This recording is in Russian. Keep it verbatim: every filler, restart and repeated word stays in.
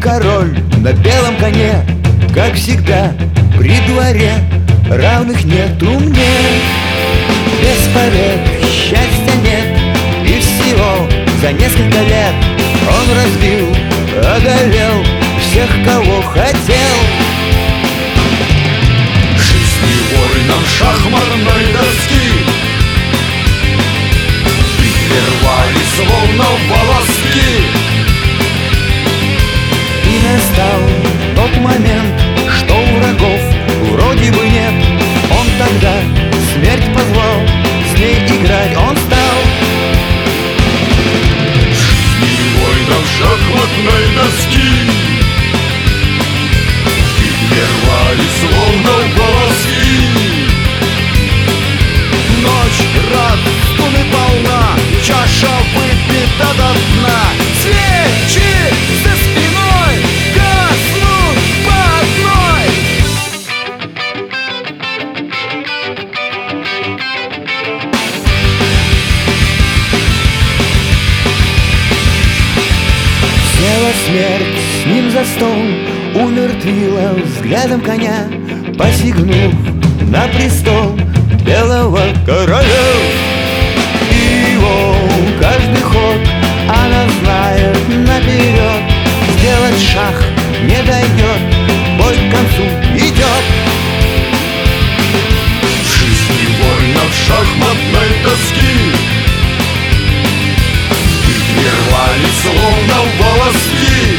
король на белом коне, как всегда при дворе равных нету мне. Без побед счастья нет, и всего за несколько лет он разбил, одолел всех, кого хотел. Жизни воинам шахматной доски прервали словно волоски. И настал тот момент, что у врагов вроде бы нет. Он тогда смерть позвал, с ней играть он стал. Жизни воинам шахматной доски прервали словно волоски. Ночь раздумий полна, чаша выпита до дна. Свечи за спиной гаснут по одной. Села смерть с ним за стол, умертвила взглядом коня, посягнув на престол белого короля. И его каждый ход она знает наперед, сделать шаг не дойдет, бой к концу идет. Жизни воинов шахматной доски прервали словно волоски.